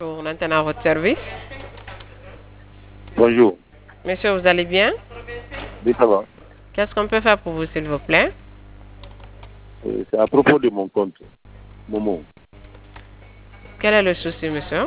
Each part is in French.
Bonjour, maintenant à votre service. Bonjour. Monsieur, vous allez bien? Oui, ça va. Qu'est-ce qu'on peut faire pour vous, s'il vous plaît? C'est à propos de mon compte. Momo. Quel est le souci, monsieur?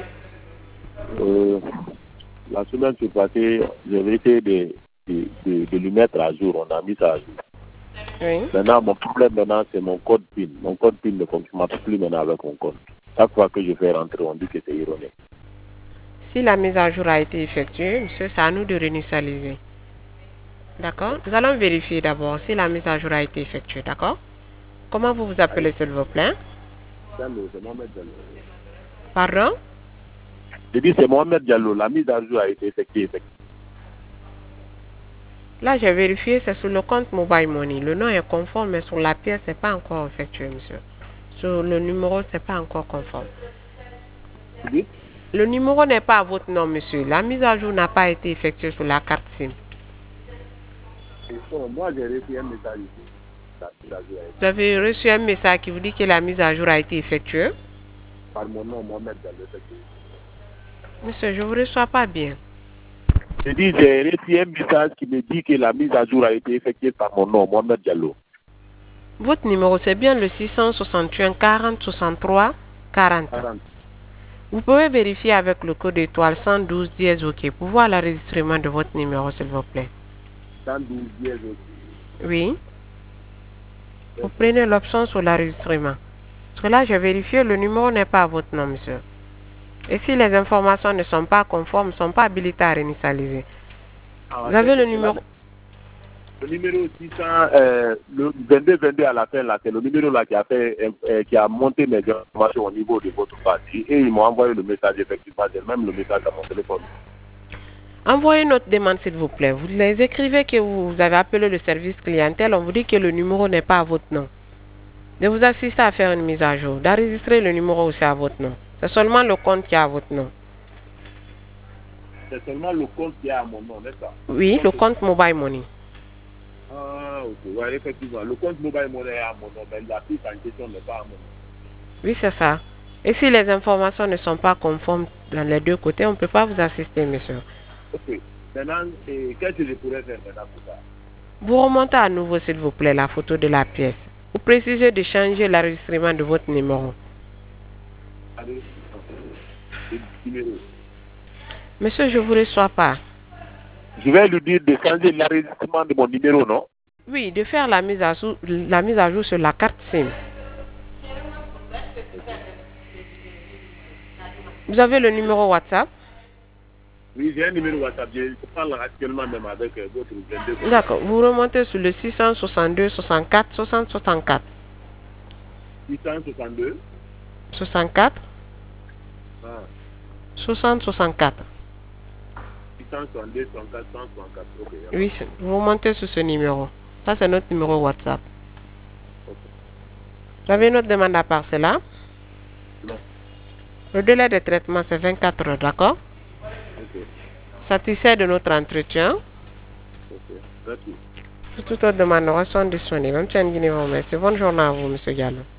La semaine passée, j'ai essayé de le mettre à jour. On a mis ça à jour. Oui. Maintenant, mon problème maintenant, c'est mon code PIN. Mon code PIN ne fonctionne plus maintenant avec mon compte. Chaque fois que je fais rentrer, on dit que c'est erroné. Si la mise à jour a été effectuée, monsieur, c'est à nous de réinitialiser. D'accord? Nous allons vérifier d'abord si la mise à jour a été effectuée. D'accord? Comment vous vous appelez, s'il vous plaît? C'est Mohamed Diallo. Pardon? Je dis c'est Mohamed Diallo. La mise à jour a été effectuée. Là, j'ai vérifié, c'est sur le compte Mobile Money. Le nom est conforme, mais sur la pièce, c'est pas encore effectué, monsieur. Sur le numéro, c'est pas encore conforme. Oui? Le numéro n'est pas à votre nom, monsieur. La mise à jour n'a pas été effectuée sur la carte SIM. Moi, j'ai reçu un message ici. Vous avez reçu un message qui vous dit que la mise à jour a été effectuée? Par mon nom, Mohamed Diallo. Monsieur, je ne vous reçois pas bien. Je dis, j'ai reçu un message qui me dit que la mise à jour a été effectuée par mon nom, Mohamed Diallo. Votre numéro, c'est bien le 661 40 63 40. 40. Vous pouvez vérifier avec le code étoile 112 dièse OK pour voir l'enregistrement de votre numéro, s'il vous plaît. 112 dièse OK. Oui. Vous prenez l'option sur l'enregistrement. Parce que là, j'ai vérifié, le numéro n'est pas à votre nom, monsieur. Et si les informations ne sont pas conformes, ne sont pas habilitées à réinitialiser. Vous avez le numéro... Le numéro 600, le 22 à la fin, là, c'est le numéro là qui a monté mes informations au niveau de votre partie. Et ils m'ont envoyé le message, effectivement, j'ai même le message à mon téléphone. Envoyez notre demande, s'il vous plaît. Vous les écrivez que vous avez appelé le service clientèle. On vous dit que le numéro n'est pas à votre nom. De vous assister à faire une mise à jour. D'enregistrer le numéro aussi à votre nom. C'est seulement le compte qui est à votre nom. C'est seulement le compte qui est à mon nom, n'est-ce pas? Oui, le compte Mobile Money. Ah, ok. Ouais, effectivement. Le compte Mobile Money est à mon nom, mais la piste en question n'est pas à mon nom. Oui, c'est ça. Et si les informations ne sont pas conformes dans les deux côtés, on ne peut pas vous assister, monsieur. Ok. Maintenant, qu'est-ce que je pourrais faire maintenant pour ça? Vous remontez à nouveau, s'il vous plaît, la photo de la pièce. Vous précisez de changer l'enregistrement de votre numéro. Allez, le numéro. Monsieur, je ne vous reçois pas. Je vais lui dire de changer l'enregistrement de mon numéro, non? Oui, de faire la mise à jour sur la carte SIM. Vous avez le numéro WhatsApp? Oui, j'ai un numéro WhatsApp. Je parle actuellement même avec votre 22. D'accord. Vous remontez sur le 662 64 60 64. 662 64 ah, 60 64. 662 64 164. Ok. Oui, vous remontez sur ce numéro. Ça, c'est notre numéro WhatsApp. Ok. Vous avez une autre demande à part cela? Non. Le délai de traitement, c'est 24 heures, d'accord? Ok. Satisfait de notre entretien? Ok. Merci. Toute autre demande sont disponibles. Merci. Bonne journée à vous, M. Gallo.